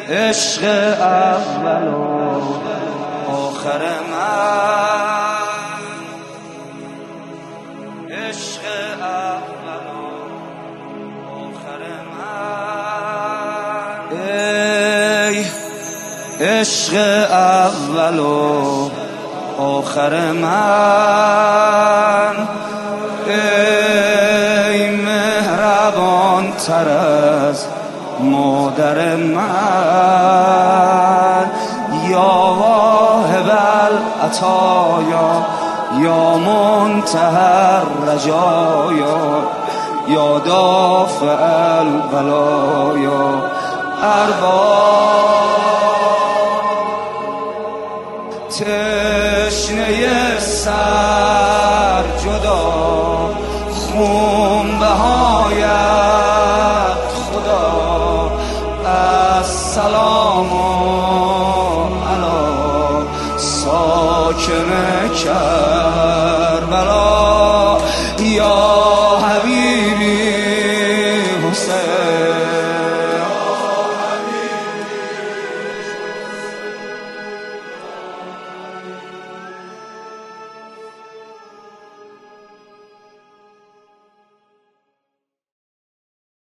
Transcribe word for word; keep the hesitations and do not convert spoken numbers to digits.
عشق اول و آخر من، عشق اول و آخر من. ای عشق اول و آخر من، ای مهربان تر از مادر من، یا واهب العطایا یا منتهی الرجایا یا دافع البلایا. ارباب تشنه سر جدا خون بهایت خدا، السلام علی ساکن کربلا.